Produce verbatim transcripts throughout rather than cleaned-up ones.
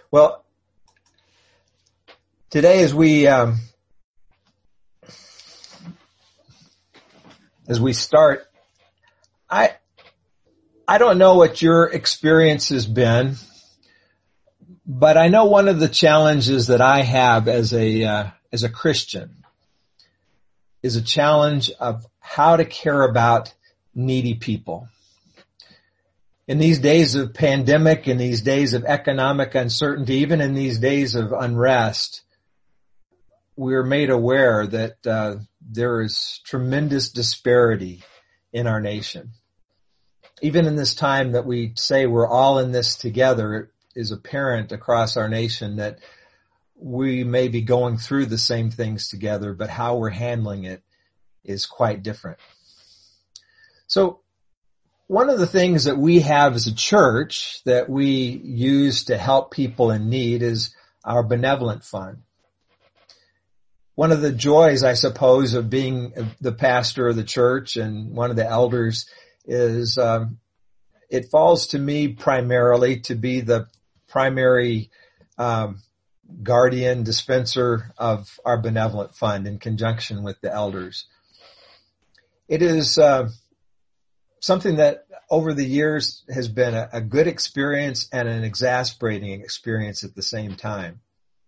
Well, today as we um, as we start, I I don't know what your experience has been, but I know one of the challenges that I have as a uh, as a Christian is a challenge of how to care about needy people. In these days of pandemic, in these days of economic uncertainty, even in these days of unrest, we're made aware that uh, there is tremendous disparity in our nation. Even in this time that we say we're all in this together, it is apparent across our nation that we may be going through the same things together, but how we're handling it is quite different. So, one of the things that we have as a church that we use to help people in need is our benevolent fund. One of the joys, I suppose, of being the pastor of the church and one of the elders is um, it falls to me primarily to be the primary um, guardian dispenser of our benevolent fund in conjunction with the elders. It is uh, something that over the years has been a, a good experience and an exasperating experience at the same time.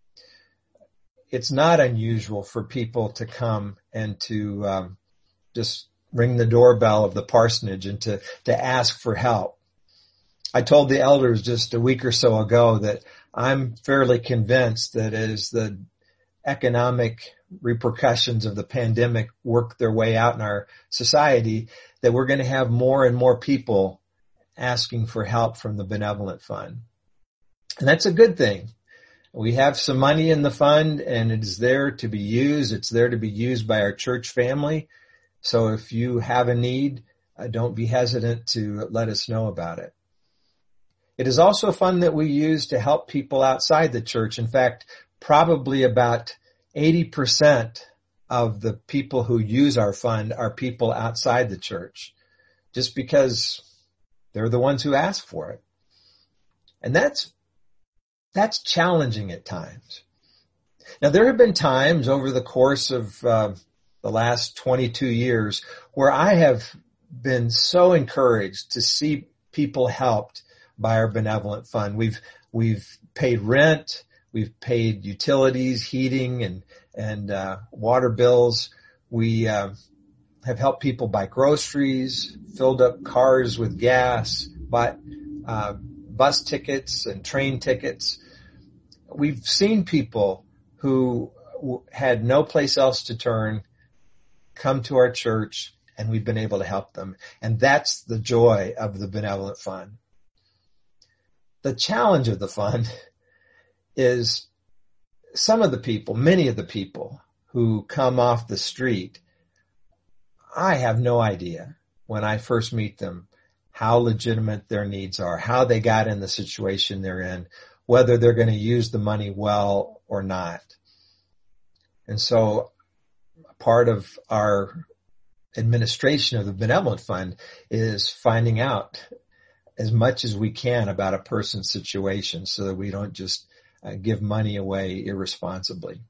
It's not unusual for people to come and to um, just ring the doorbell of the parsonage and to, to ask for help. I told the elders just a week or so ago that I'm fairly convinced that as the economic repercussions of the pandemic work their way out in our society, that we're going to have more and more people asking for help from the benevolent fund. And that's a good thing. We have some money in the fund and it is there to be used. It's there to be used by our church family. So if you have a need, uh, don't be hesitant to let us know about it. It is also a fund that we use to help people outside the church. In fact, probably about eighty percent of the people who use our fund are people outside the church, just because they're the ones who ask for it. And that's, that's challenging at times. Now, there have been times over the course of uh, the last twenty-two years where I have been so encouraged to see people helped by our benevolent fund. We've, we've paid rent. We've paid utilities, heating, and and uh, water bills. We uh, have helped people buy groceries, filled up cars with gas, bought uh, bus tickets and train tickets. We've seen people who had no place else to turn come to our church, and we've been able to help them. And that's the joy of the benevolent fund. The challenge of the fund is some of the people, many of the people who come off the street, I have no idea when I first meet them how legitimate their needs are, how they got in the situation they're in, whether they're going to use the money well or not. And so part of our administration of the benevolent fund is finding out as much as we can about a person's situation so that we don't just uh, give money away irresponsibly.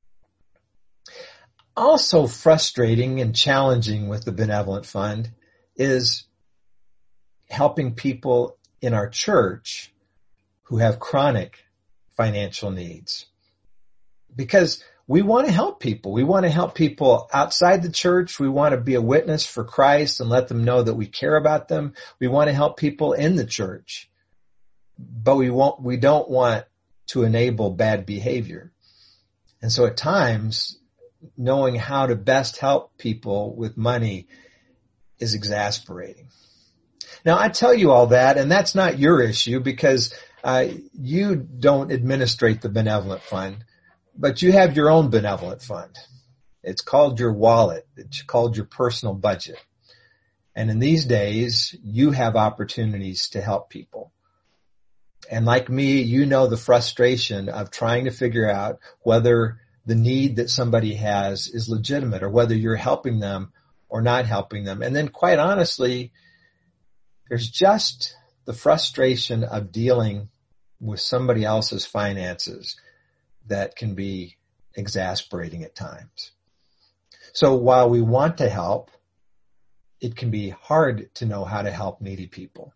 Also frustrating and challenging with the benevolent fund is helping people in our church who have chronic financial needs. Because we want to help people. We want to help people outside the church. We want to be a witness for Christ and let them know that we care about them. We want to help people in the church. But we won't, we don't want to enable bad behavior. And so at times, knowing how to best help people with money is exasperating. Now, I tell you all that, and that's not your issue because uh, you don't administrate the benevolent fund. But you have your own benevolent fund. It's called your wallet. It's called your personal budget. And in these days, you have opportunities to help people. And like me, you know the frustration of trying to figure out whether the need that somebody has is legitimate or whether you're helping them or not helping them. And then quite honestly, there's just the frustration of dealing with somebody else's finances that can be exasperating at times. So while we want to help, it can be hard to know how to help needy people.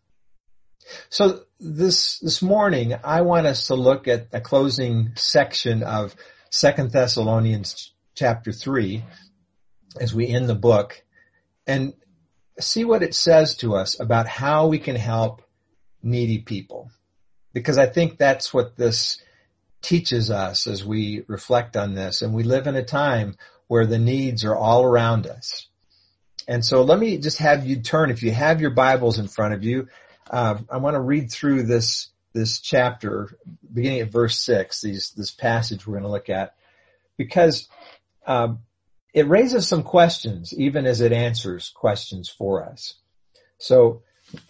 So this, this morning, I want us to look at the closing section of Second Thessalonians chapter three as we end the book and see what it says to us about how we can help needy people. Because I think that's what this teaches us as we reflect on this. And we live in a time where the needs are all around us. And so let me just have you turn, if you have your Bibles in front of you, uh, I want to read through this, this chapter, beginning at verse six, these, this passage we're going to look at, because, um, it raises some questions, even as it answers questions for us. So,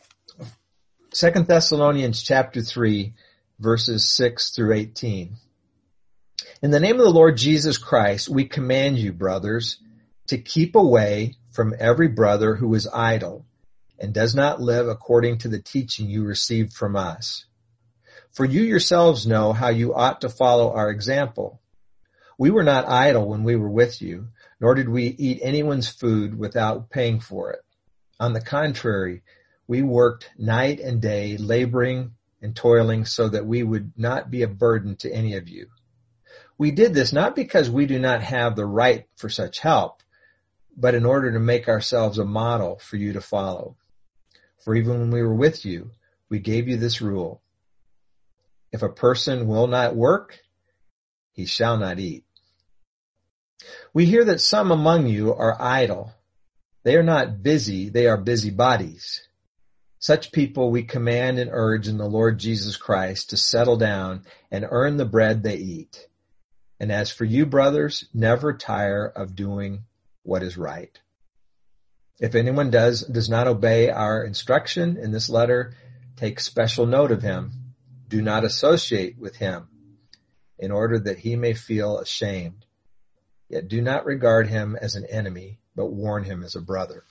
Second Thessalonians chapter three, verses six through eighteen. In the name of the Lord Jesus Christ, we command you, brothers, to keep away from every brother who is idle and does not live according to the teaching you received from us. For you yourselves know how you ought to follow our example. We were not idle when we were with you, nor did we eat anyone's food without paying for it. On the contrary, we worked night and day, laboring and toiling so that we would not be a burden to any of you. We did this not because we do not have the right for such help, but in order to make ourselves a model for you to follow. For even when we were with you, we gave you this rule. If a person will not work, he shall not eat. We hear that some among you are idle. They are not busy, they are busybodies. Such people we command and urge in the Lord Jesus Christ to settle down and earn the bread they eat. And as for you, brothers, never tire of doing what is right. If anyone does, does not obey our instruction in this letter, take special note of him. Do not associate with him in order that he may feel ashamed. Yet do not regard him as an enemy, but warn him as a brother.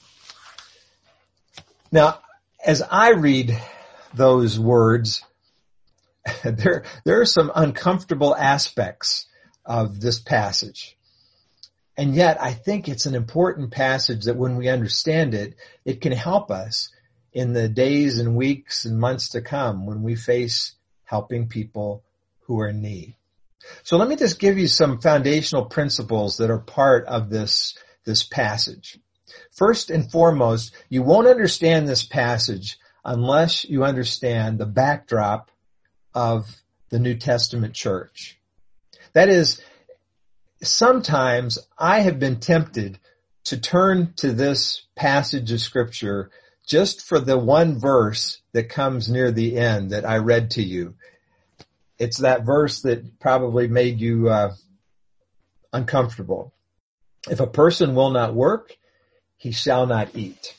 Now, as I read those words, there, there are some uncomfortable aspects of this passage. And yet I think it's an important passage that when we understand it, it can help us in the days and weeks and months to come when we face helping people who are in need. So let me just give you some foundational principles that are part of this, this passage. First and foremost, you won't understand this passage unless you understand the backdrop of the New Testament church. That is, sometimes I have been tempted to turn to this passage of Scripture just for the one verse that comes near the end that I read to you. It's that verse that probably made you uh, uncomfortable. If a person will not work, he shall not eat.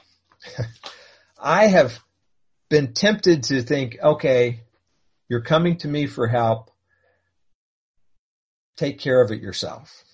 I have been tempted to think, okay, you're coming to me for help. Take care of it yourself.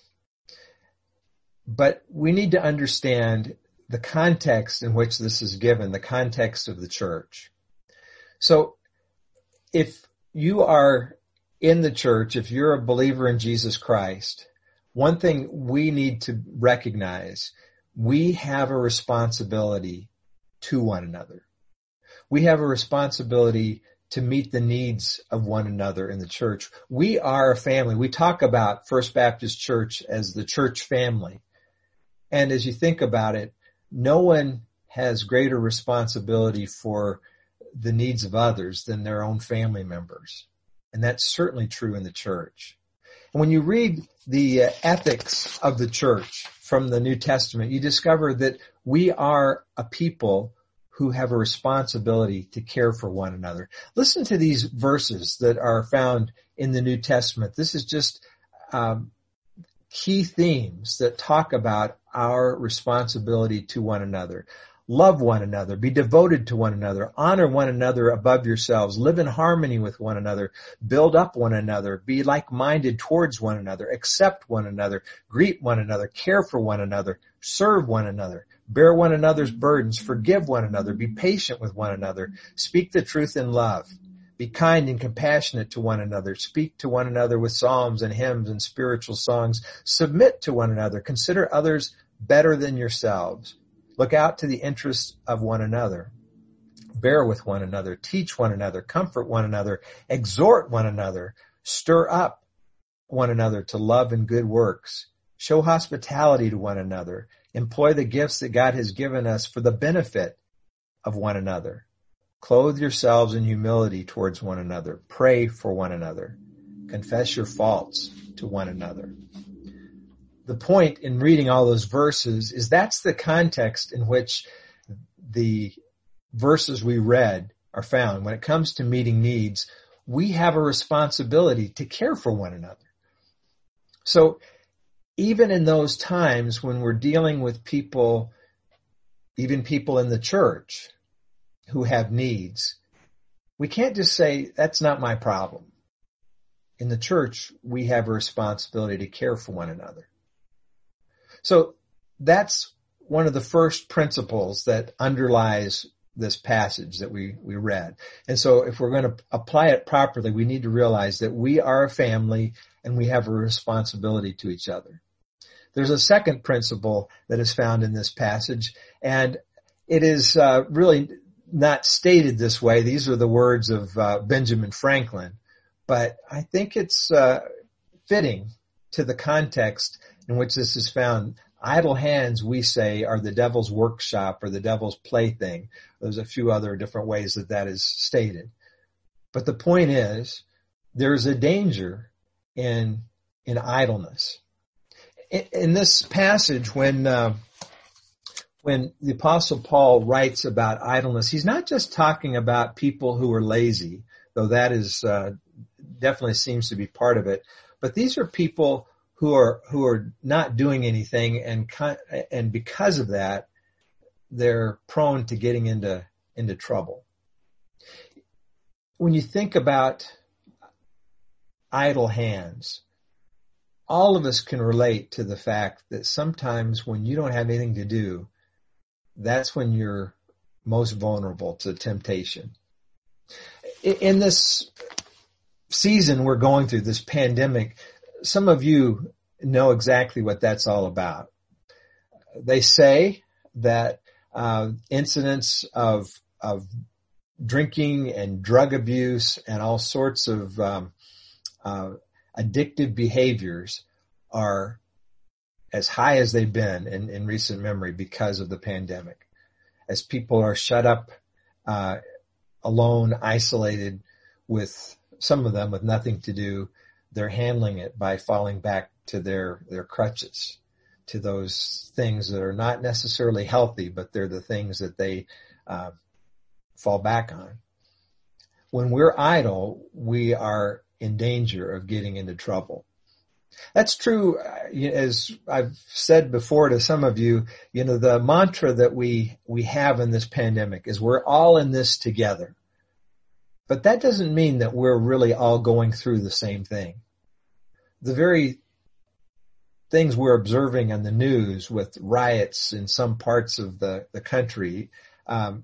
But we need to understand the context in which this is given, the context of the church. So if you are in the church, if you're a believer in Jesus Christ, one thing we need to recognize, we have a responsibility to one another. We have a responsibility to meet the needs of one another in the church. We are a family. We talk about First Baptist Church as the church family. And as you think about it, no one has greater responsibility for the needs of others than their own family members. And that's certainly true in the church. And when you read the uh, ethics of the church from the New Testament, you discover that we are a people who have a responsibility to care for one another. Listen to these verses that are found in the New Testament. This is just um, key themes that talk about our responsibility to one another. Love one another, be devoted to one another, honor one another above yourselves, live in harmony with one another, build up one another, be like-minded towards one another, accept one another, greet one another, care for one another, serve one another, bear one another's burdens, forgive one another, be patient with one another, speak the truth in love, Be kind and compassionate to one another. Speak to one another with psalms and hymns and spiritual songs. Submit to one another. Consider others better than yourselves. Look out to the interests of one another. Bear with one another. Teach one another. Comfort one another. Exhort one another. Stir up one another to love and good works. Show hospitality to one another. Employ the gifts that God has given us for the benefit of one another. Clothe yourselves in humility towards one another. Pray for one another. Confess your faults to one another. The point in reading all those verses is that's the context in which the verses we read are found. When it comes to meeting needs, we have a responsibility to care for one another. So even in those times when we're dealing with people, even people in the church who have needs, we can't just say, that's not my problem. In the church, we have a responsibility to care for one another. So that's one of the first principles that underlies this passage that we, we read. And so if we're going to apply it properly, we need to realize that we are a family and we have a responsibility to each other. There's a second principle that is found in this passage, and it is uh, really not stated this way. These are the words of uh, Benjamin Franklin, but I think it's uh, fitting to the context in which this is found. Idle hands, we say, are the devil's workshop or the devil's plaything. There's a few other different ways that that is stated. But the point is, there's a danger in in idleness. In, in this passage, when uh, when the Apostle Paul writes about idleness, he's not just talking about people who are lazy, though that is uh, definitely seems to be part of it. But these are people who are who are not doing anything, and and because of that, they're prone to getting into into trouble. When you think about idle hands, all of us can relate to the fact that sometimes when you don't have anything to do, that's when you're most vulnerable to temptation. In this season we're going through, this pandemic, some of you know exactly what that's all about. They say that uh, incidents of of drinking and drug abuse and all sorts of um, uh, addictive behaviors are as high as they've been in, in recent memory because of the pandemic. As people are shut up, uh, alone, isolated, with some of them with nothing to do, they're handling it by falling back to their, their crutches, to those things that are not necessarily healthy, but they're the things that they uh, fall back on. When we're idle, we are in danger of getting into trouble. That's true, as I've said before to some of you, you know, the mantra that we, we have in this pandemic is we're all in this together. But that doesn't mean that we're really all going through the same thing. The very things we're observing on the news with riots in some parts of the, the country, um,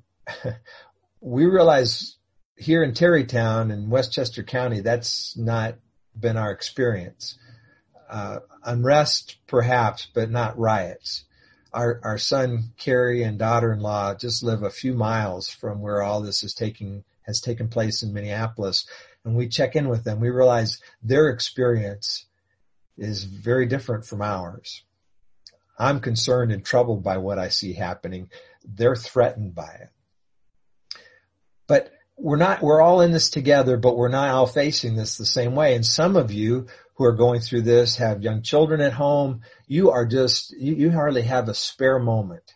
we realize here in Terrytown in Westchester County, that's not been our experience. Uh, unrest perhaps, but not riots. Our, our son Carrie and daughter-in-law just live a few miles from where all this is taking, has taken place in Minneapolis. And we check in with them. We realize their experience is very different from ours. I'm concerned and troubled by what I see happening. They're threatened by it. But we're not, we're all in this together, but we're not all facing this the same way. And some of you who are going through this have young children at home. You are just, you, you hardly have a spare moment.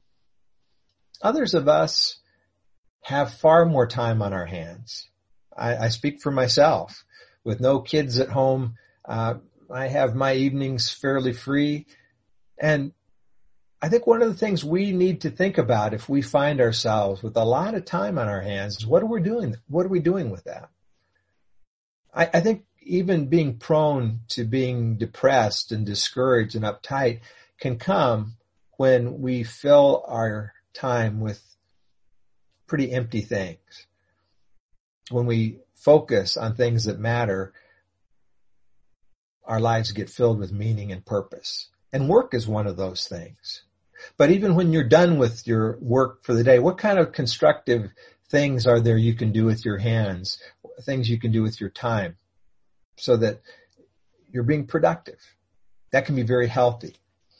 Others of us have far more time on our hands. I, I speak for myself. With no kids at home, uh, I have my evenings fairly free. And I think one of the things we need to think about if we find ourselves with a lot of time on our hands is what are we doing? What are we doing with that? I, I think even being prone to being depressed and discouraged and uptight can come when we fill our time with pretty empty things. When we focus on things that matter, our lives get filled with meaning and purpose. And work is one of those things. But even when you're done with your work for the day, what kind of constructive things are there you can do with your hands, things you can do with your time so that you're being productive? That can be very healthy.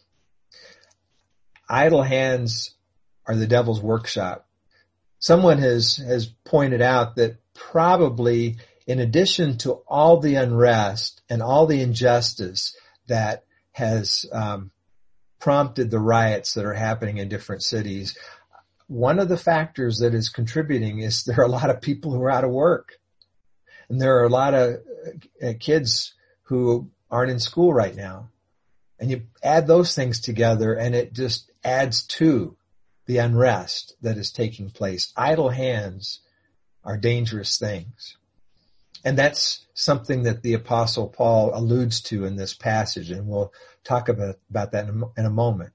Idle hands are the devil's workshop. Someone has, has pointed out that probably in addition to all the unrest and all the injustice that has um, prompted the riots that are happening in different cities, one of the factors that is contributing is there are a lot of people who are out of work. And there are a lot of uh, kids who aren't in school right now. And you add those things together and it just adds to the unrest that is taking place. Idle hands are dangerous things. And that's something that the Apostle Paul alludes to in this passage, and we'll talk about, about that in a, in a moment.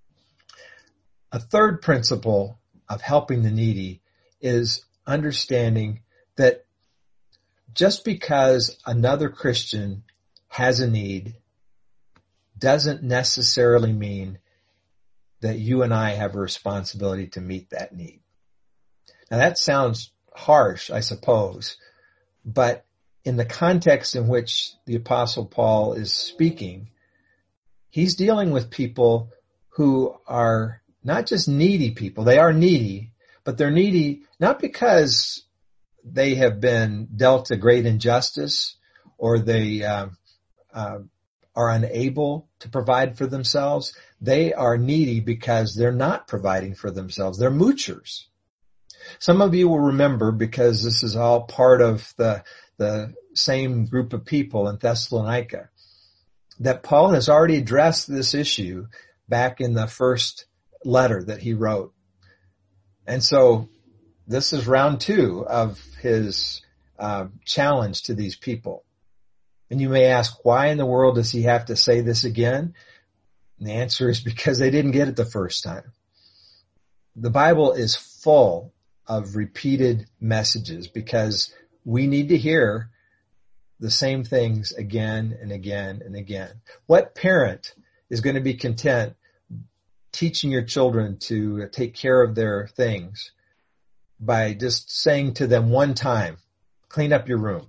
A third principle of helping the needy is understanding that just because another Christian has a need doesn't necessarily mean that you and I have a responsibility to meet that need. Now that sounds harsh, I suppose, but in the context in which the Apostle Paul is speaking, he's dealing with people who are not just needy people. They are needy, but they're needy not because they have been dealt a great injustice or they uh, uh, are unable to provide for themselves. They are needy because they're not providing for themselves. They're moochers. Some of you will remember, because this is all part of the, the same group of people in Thessalonica, that Paul has already addressed this issue back in the first letter that he wrote. And so this is round two of his uh, challenge to these people. And you may ask, why in the world does he have to say this again? And the answer is because they didn't get it the first time. The Bible is full of repeated messages because we need to hear the same things again and again and again. What parent is going to be content teaching your children to take care of their things by just saying to them one time, clean up your room?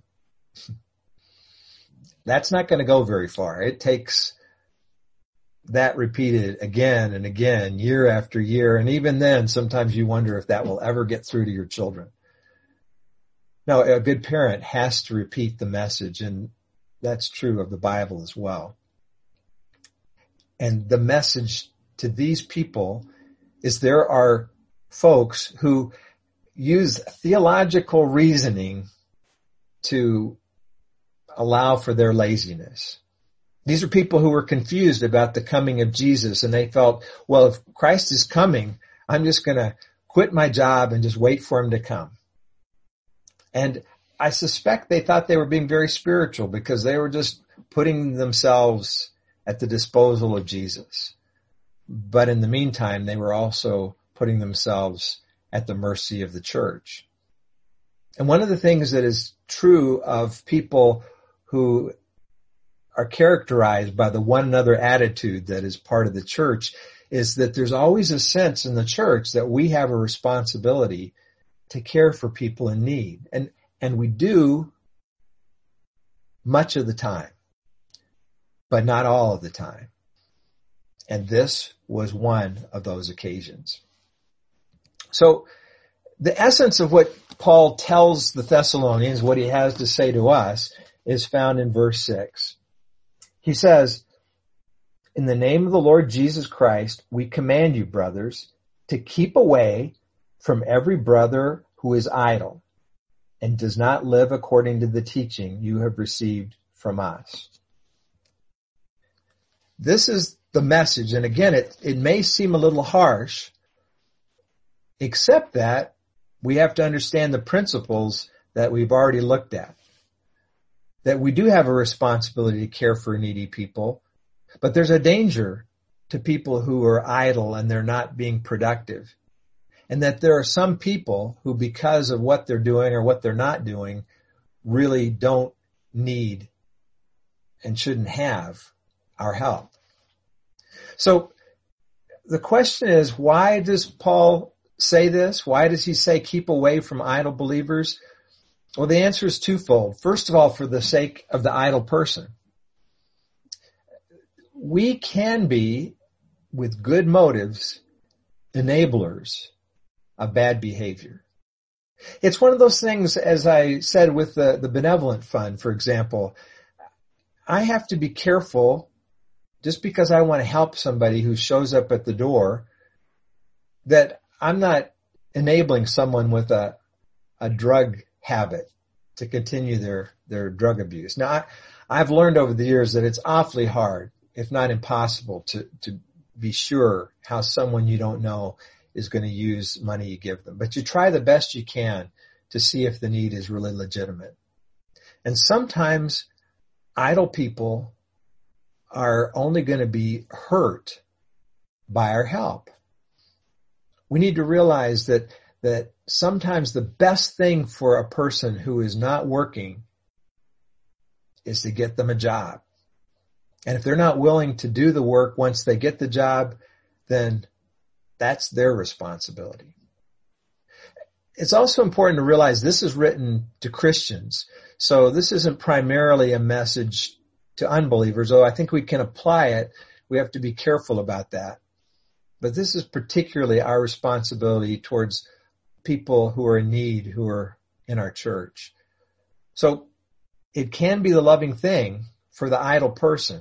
That's not going to go very far. It takes that repeated again and again, year after year. And even then, sometimes you wonder if that will ever get through to your children. No, a good parent has to repeat the message, and that's true of the Bible as well. And the message to these people is there are folks who use theological reasoning to allow for their laziness. These are people who were confused about the coming of Jesus, and they felt, well, if Christ is coming, I'm just going to quit my job and just wait for him to come. And I suspect they thought they were being very spiritual because they were just putting themselves at the disposal of Jesus. But in the meantime, they were also putting themselves at the mercy of the church. And one of the things that is true of people who are characterized by the one another attitude that is part of the church is that there's always a sense in the church that we have a responsibility to care for people in need. And, and we do much of the time, but not all of the time. And this was one of those occasions. So the essence of what Paul tells the Thessalonians, what he has to say to us, is found in verse six. He says, in the name of the Lord Jesus Christ, we command you, brothers, to keep away from every brother who is idle and does not live according to the teaching you have received from us. This is the message. And again, it, it may seem a little harsh, except that we have to understand the principles that we've already looked at. That we do have a responsibility to care for needy people, but there's a danger to people who are idle and they're not being productive. And that there are some people who, because of what they're doing or what they're not doing, really don't need and shouldn't have our help. So the question is, why does Paul say this? Why does he say keep away from idle believers? Well, the answer is twofold. First of all, for the sake of the idle person. We can be, with good motives, enablers of bad behavior. It's one of those things, as I said with the, the benevolent fund, for example, I have to be careful just because I want to help somebody who shows up at the door that I'm not enabling someone with a, a drug habit to continue their, their drug abuse. Now, I, I've learned over the years that it's awfully hard, if not impossible, to, to be sure how someone you don't know is going to use money you give them. But you try the best you can to see if the need is really legitimate. And sometimes idle people are only going to be hurt by our help. We need to realize that, that sometimes the best thing for a person who is not working is to get them a job. And if they're not willing to do the work once they get the job, then that's their responsibility. It's also important to realize this is written to Christians. So this isn't primarily a message to unbelievers, though I think we can apply it. We have to be careful about that. But this is particularly our responsibility towards people who are in need, who are in our church. So it can be the loving thing for the idle person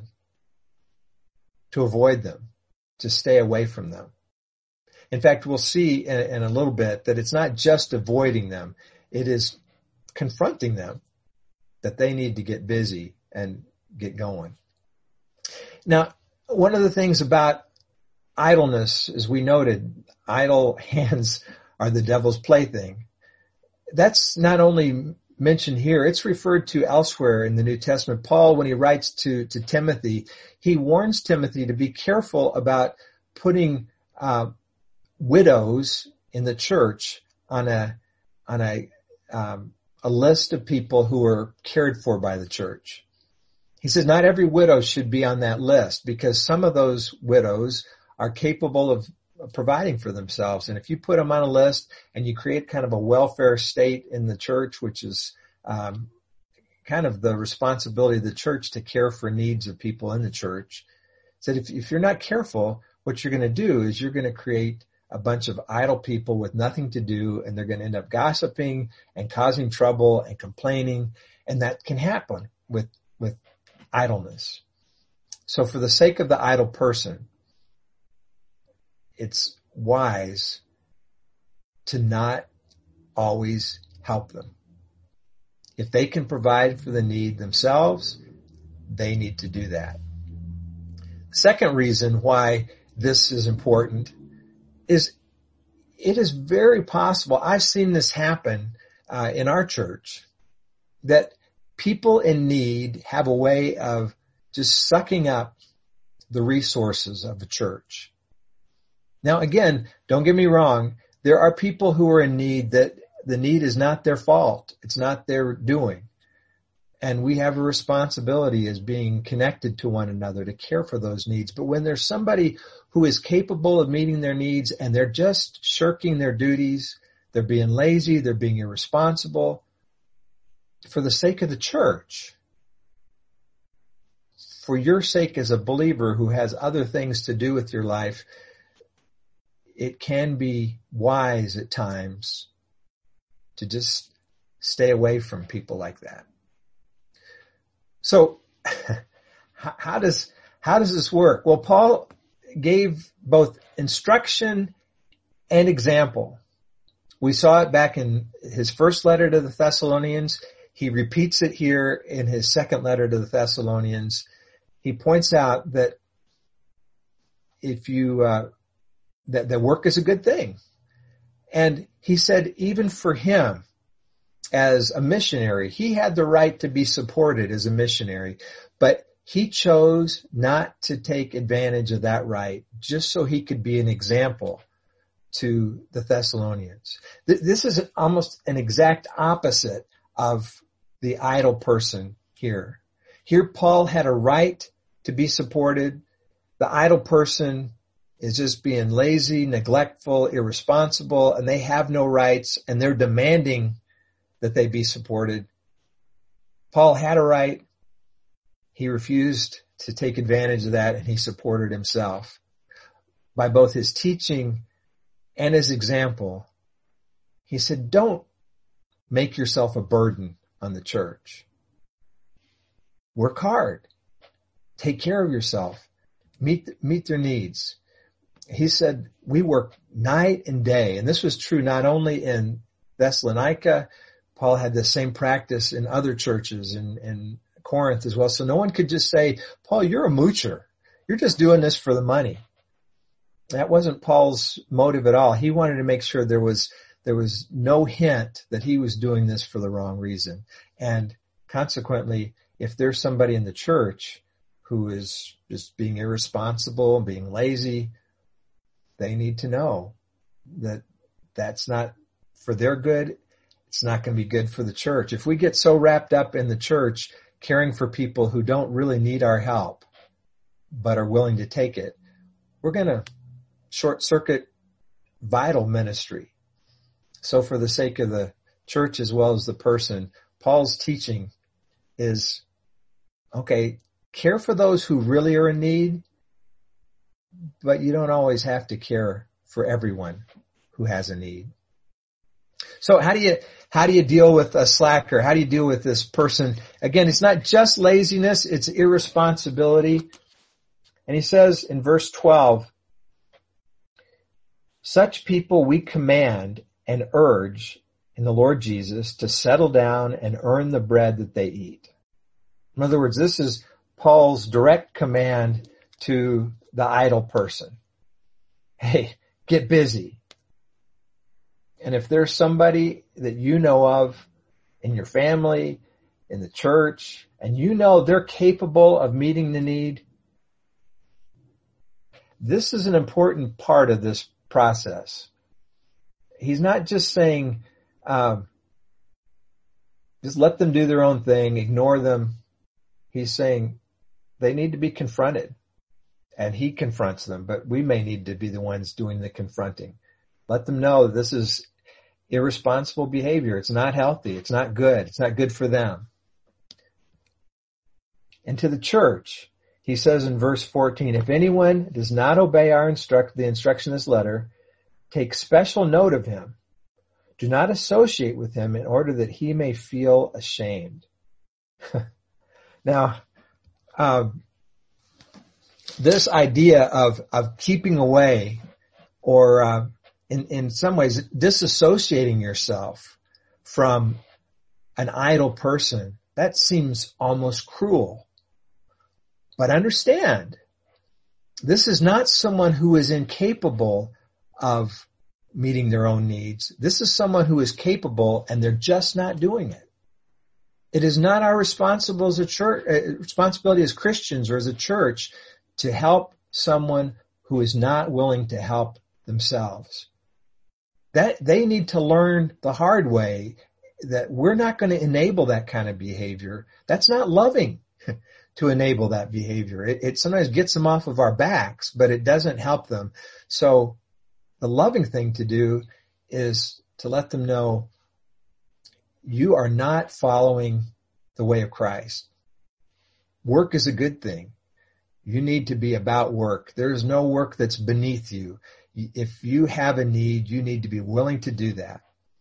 to avoid them, to stay away from them. In fact, we'll see in, in a little bit that it's not just avoiding them. It is confronting them that they need to get busy and get going. Now, one of the things about idleness, as we noted, idle hands are the devil's plaything. That's not only mentioned here, it's referred to elsewhere in the New Testament. Paul, when he writes to, to Timothy, he warns Timothy to be careful about putting uh, widows in the church on a on a um, a list of people who are cared for by the church. He says not every widow should be on that list because some of those widows are capable of providing for themselves. And if you put them on a list and you create kind of a welfare state in the church, which is um, kind of the responsibility of the church to care for needs of people in the church, said if, if you're not careful, what you're going to do is you're going to create a bunch of idle people with nothing to do, and they're going to end up gossiping and causing trouble and complaining, and that can happen with with idleness. So for the sake of the idle person, it's wise to not always help them. If they can provide for the need themselves, they need to do that. Second reason why this is important is it is very possible, I've seen this happen uh, in our church, that people in need have a way of just sucking up the resources of the church. Now, again, don't get me wrong. There are people who are in need that the need is not their fault. It's not their doing. And we have a responsibility as being connected to one another to care for those needs. But when there's somebody who is capable of meeting their needs and they're just shirking their duties, they're being lazy, they're being irresponsible, for the sake of the church, for your sake as a believer who has other things to do with your life, it can be wise at times to just stay away from people like that. So how does, how does this work? Well, Paul gave both instruction and example. We saw it back in his first letter to the Thessalonians. He repeats it here in his second letter to the Thessalonians. He points out that if you, uh, that, that work is a good thing. And he said even for him, as a missionary, he had the right to be supported as a missionary, but he chose not to take advantage of that right just so he could be an example to the Thessalonians. This is almost an exact opposite of the idle person here. Here Paul had a right to be supported. The idle person is just being lazy, neglectful, irresponsible, and they have no rights, and they're demanding that they be supported. Paul had a right. He refused to take advantage of that, and he supported himself by both his teaching and his example. He said, don't make yourself a burden on the church. Work hard. Take care of yourself. Meet, meet their needs. He said, we work night and day. And this was true not only in Thessalonica. Paul had the same practice in other churches in, in Corinth as well. So no one could just say, Paul, you're a moocher. You're just doing this for the money. That wasn't Paul's motive at all. He wanted to make sure there was, there was no hint that he was doing this for the wrong reason. And consequently, if there's somebody in the church who is just being irresponsible and being lazy, they need to know that that's not for their good. It's not going to be good for the church. If we get so wrapped up in the church caring for people who don't really need our help, but are willing to take it, we're going to short circuit vital ministry. So for the sake of the church as well as the person, Paul's teaching is, okay, care for those who really are in need, but you don't always have to care for everyone who has a need. So how do you, how do you deal with a slacker? How do you deal with this person? Again, it's not just laziness, it's irresponsibility. And he says in verse twelve, such people we command and urge in the Lord Jesus to settle down and earn the bread that they eat. In other words, this is Paul's direct command to the idle person. Hey, get busy. And if there's somebody that you know of in your family, in the church, and you know they're capable of meeting the need, this is an important part of this process. He's not just saying, um, just let them do their own thing, ignore them. He's saying they need to be confronted. And he confronts them, but we may need to be the ones doing the confronting. Let them know this is irresponsible behavior. It's not healthy. It's not good. It's not good for them. And to the church, he says in verse fourteen, if anyone does not obey our instruct, the instruction of this letter, take special note of him. Do not associate with him in order that he may feel ashamed. Now, um, this idea of, of keeping away or, uh, in, in some ways disassociating yourself from an idle person, that seems almost cruel. But understand, this is not someone who is incapable of meeting their own needs. This is someone who is capable and they're just not doing it. It is not our responsible as a church, uh, responsibility as Christians or as a church to help someone who is not willing to help themselves. That they need to learn the hard way that we're not going to enable that kind of behavior. That's not loving to enable that behavior. It, it sometimes gets them off of our backs, but it doesn't help them. So the loving thing to do is to let them know you are not following the way of Christ. Work is a good thing. You need to be about work. There is no work that's beneath you. If you have a need, you need to be willing to do that.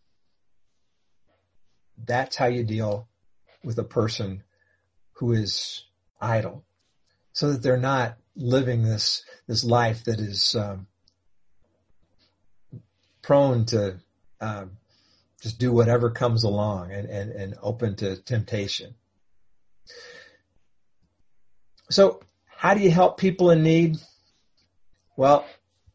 That's how you deal with a person who is idle, so that they're not living this, this life that is um, prone to um, just do whatever comes along and, and, and open to temptation. So how do you help people in need? Well,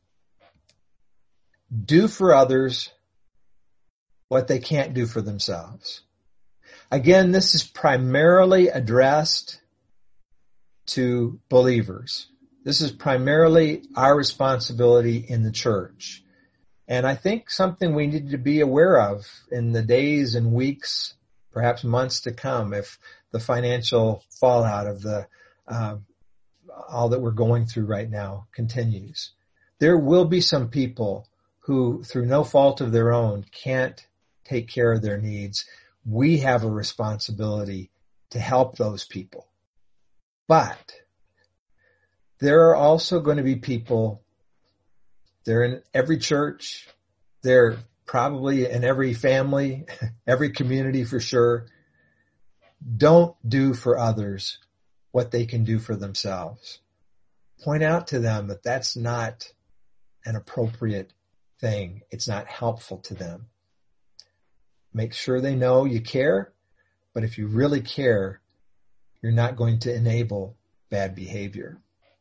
do for others what they can't do for themselves. Again, this is primarily addressed to believers. This is primarily our responsibility in the church. And I think something we need to be aware of in the days and weeks perhaps months to come if the financial fallout of the uh, all that we're going through right now continues. There will be some people who, through no fault of their own, can't take care of their needs. We have a responsibility to help those people. But there are also going to be people, they're in every church, they're probably in every family, every community for sure, don't do for others what they can do for themselves. Point out to them that that's not an appropriate thing. It's not helpful to them. Make sure they know you care, but if you really care, you're not going to enable bad behavior.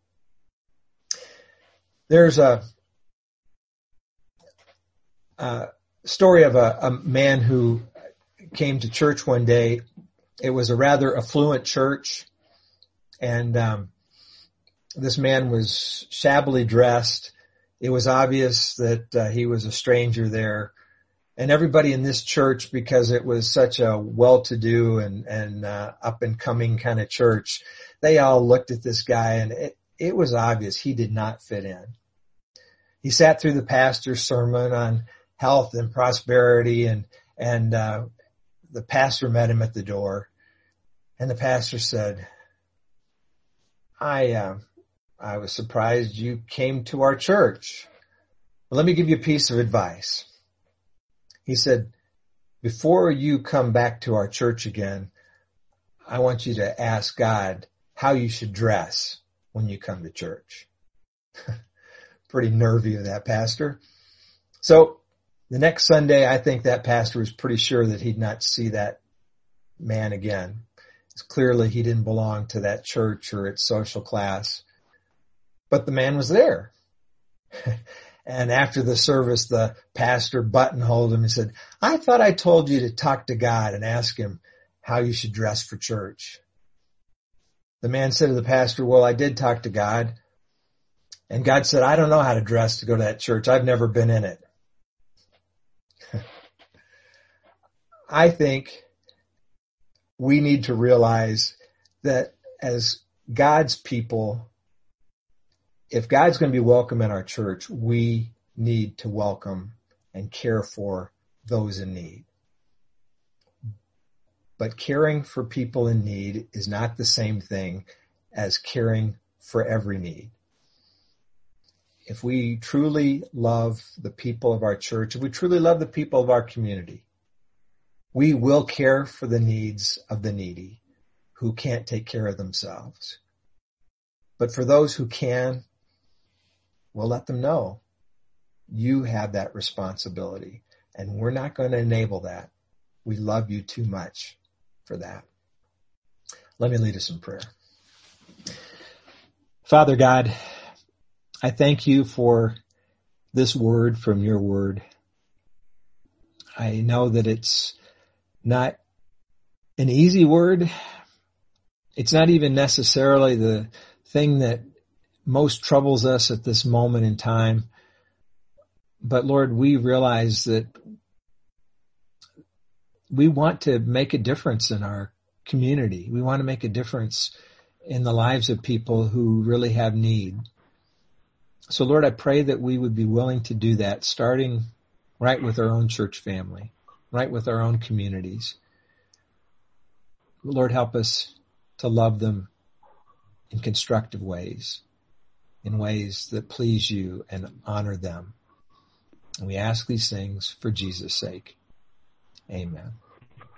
There's a, a story of a, a man who came to church one day. It was a rather affluent church, and um, this man was shabbily dressed. It was obvious that uh, he was a stranger there. And everybody in this church, because it was such a well-to-do and, and uh, up-and-coming kind of church, they all looked at this guy, and it, it was obvious he did not fit in. He sat through the pastor's sermon on health and prosperity, and and uh, the pastor met him at the door, and the pastor said, I uh, I was surprised you came to our church. Well, let me give you a piece of advice. He said, before you come back to our church again, I want you to ask God how you should dress when you come to church. Pretty nervy of that pastor. So the next Sunday, I think that pastor was pretty sure that he'd not see that man again. It's clearly he didn't belong to that church or its social class. But the man was there. And after the service, the pastor buttonholed him and said, I thought I told you to talk to God and ask him how you should dress for church. The man said to the pastor, well, I did talk to God. And God said, I don't know how to dress to go to that church. I've never been in it. I think we need to realize that as God's people, if God's going to be welcome in our church, we need to welcome and care for those in need. But caring for people in need is not the same thing as caring for every need. If we truly love the people of our church, if we truly love the people of our community, we will care for the needs of the needy who can't take care of themselves. But for those who can, we'll let them know you have that responsibility, and we're not going to enable that. We love you too much for that. Let me lead us in prayer. Father God, I thank you for this word from your word. I know that it's not an easy word. It's not even necessarily the thing that most troubles us at this moment in time. But Lord, we realize that we want to make a difference in our community. We want to make a difference in the lives of people who really have need. So Lord, I pray that we would be willing to do that, starting right with our own church family, right with our own communities. Lord, help us to love them in constructive ways, in ways that please you and honor them. And we ask these things for Jesus' sake. Amen.